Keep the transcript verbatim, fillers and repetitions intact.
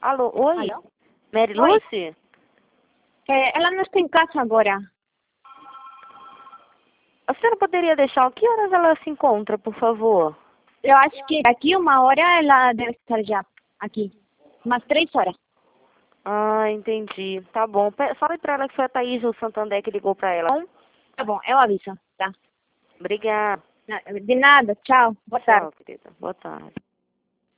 Alô, oi? Alô? Mary Oi. Lucy? É, ela não está em casa agora. A senhora poderia deixar que horas ela se encontra, por favor? Eu acho que daqui uma hora ela deve estar já aqui. Umas três horas. Ah, entendi. Tá bom. Pe- Fala pra ela que foi a Thaís do Santander que ligou pra ela. Bom, Tá bom, eu aviso, tá? obrigada. De nada, tchau. Boa tarde. Tchau, querida. Boa tarde.